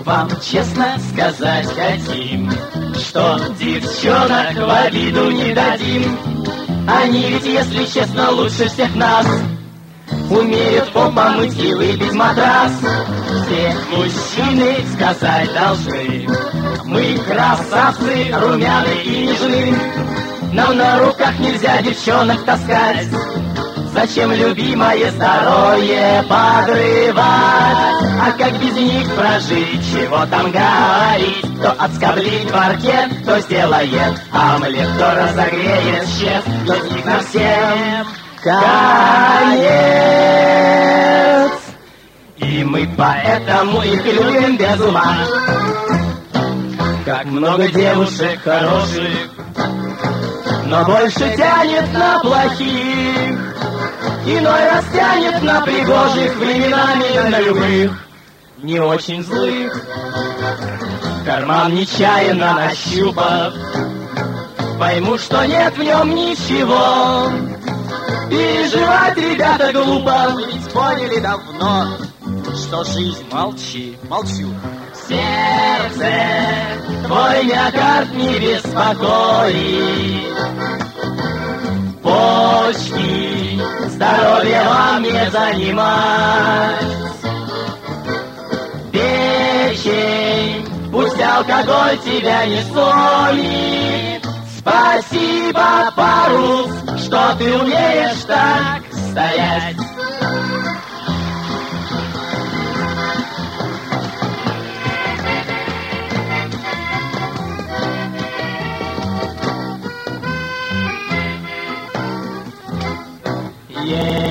вам честно сказать хотим, что девчонок в обиду не дадим. Они ведь, если честно, лучше всех нас умеют пол помыть и выбить матрас. Все мужчины сказать должны: мы красавцы, румяные и нежны. Нам на руках нельзя девчонок таскать. Зачем любимое здоровье подрывать? А как без них прожить, чего там говорить? Кто отскоблит паркет, кто сделает омлет, кто разогреет щец, кто из них на всем конец. И мы поэтому их любим без ума. Как много девушек хороших, но больше тянет на плохих. Иной раз тянет на пригожих, временами на любых, не очень злых. Карман нечаянно нащупав, пойму, что нет в нем ничего. Переживать, ребята, глупо. Вы ведь поняли давно, что жизнь молчи, молчу. Сердце, твой миокард не беспокоит. Почки, здоровье вам не занимать. Печень, пусть алкоголь тебя не сломит. Спасибо, парус, что ты умеешь так стоять. Yeah.